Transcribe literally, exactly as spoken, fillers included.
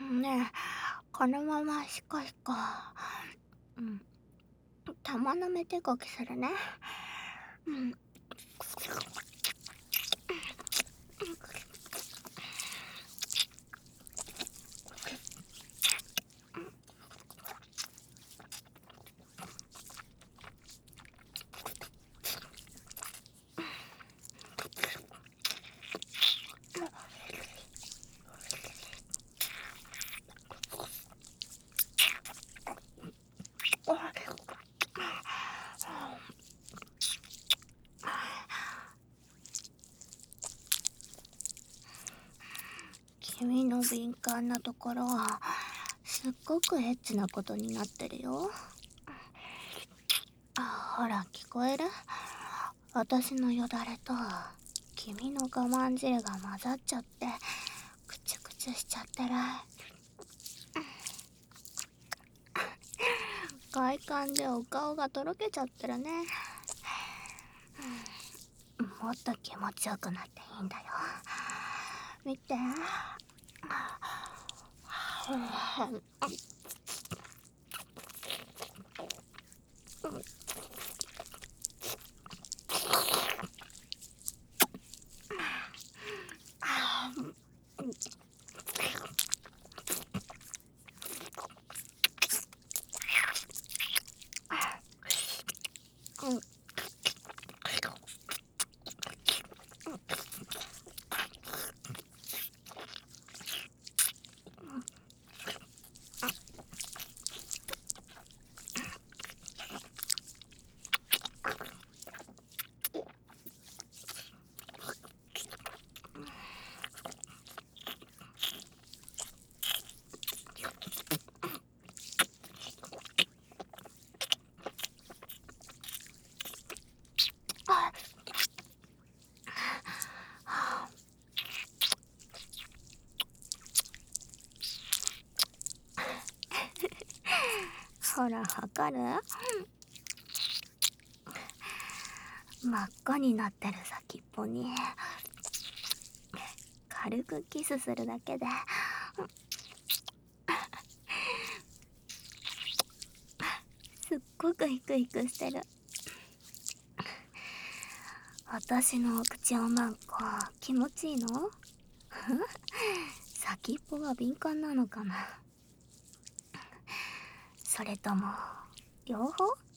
ねえ、このままシコシコ、うん、玉舐め手こきするね。うん。君の敏感なところはすっごくエッチなことになってるよ。あ、ほら聞こえる？私のよだれと君の我慢汁が混ざっちゃってクチュクチュしちゃってる。快感でお顔がとろけちゃってるね。もっと気持ちよくなっていいんだよ。見て。ほら、わかる？真っ赤になってる先っぽに軽くキスするだけですっごくヒクヒクしてる。私のお口おまんこ気持ちいいの？先っぽが敏感なのかな？それとも両方？